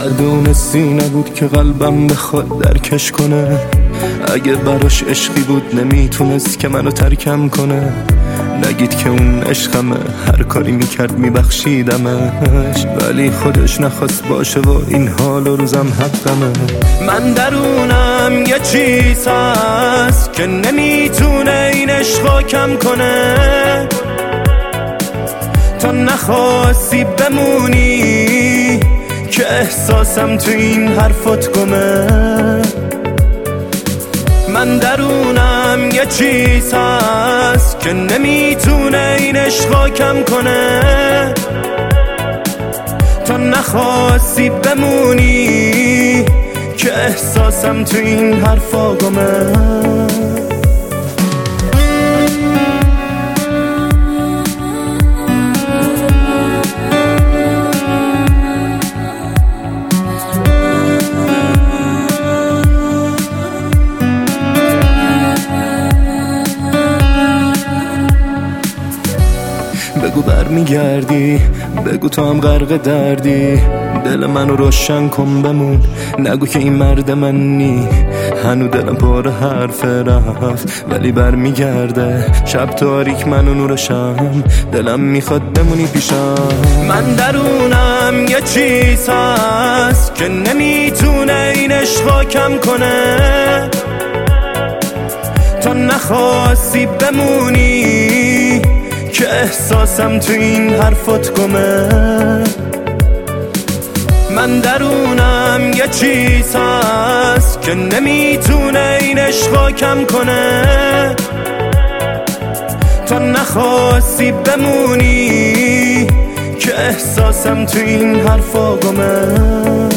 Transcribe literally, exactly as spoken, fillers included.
مردونستی نبود که قلبم بخواد درکش کنه. اگه براش عشقی بود نمیتونست که منو ترکم کنه. نگید که اون عشقمه، هر کاری میکرد میبخشیدمش، ولی خودش نخواست باشه و این حال و روزم حقمه. من درونم یه چیز هست که نمیتونه این عشقا کم کنه. تا نخواستی بمونی که احساسم تو این حرفات گمه. من درونم یه چیز هست که نمیتونه این عشقا کم کنه. تا نخواستی بمونی که احساسم تو این حرفا گمه. بگو برمیگردی، بگو تو هم غرق دردی، دل منو روشن کن بمون. نگو که این مرد من نی، هنو دلم پر حرف رفت ولی برمیگرده. شب تاریک منو نورشم، دلم میخواد بمونی پیشم. من درونم یه چیز هست که نمیتونه این عشقا کم کنه. تا نخواستی بمونی که احساسم تو این حرفات گمه. من درونم یه چیز هست که نمیتونه این عشقا کم کنه. تا نخواستی بمونی که احساسم تو این حرفا گمه.